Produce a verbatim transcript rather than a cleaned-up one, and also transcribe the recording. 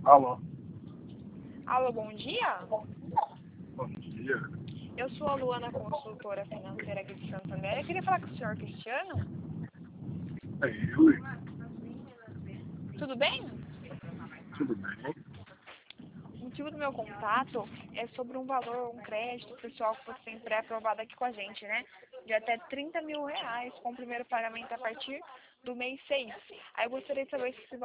Alô, Alô, bom dia. bom dia. Eu sou a Luana, consultora financeira aqui de Santander. Eu queria falar com o senhor Cristiano. É ele? Tudo bem? Tudo bem? O motivo do meu contato é sobre um valor, um crédito pessoal que você tem pré-aprovado aqui com a gente, né? De até trinta mil reais com o primeiro pagamento a partir do mês seis. Aí eu gostaria de saber se esse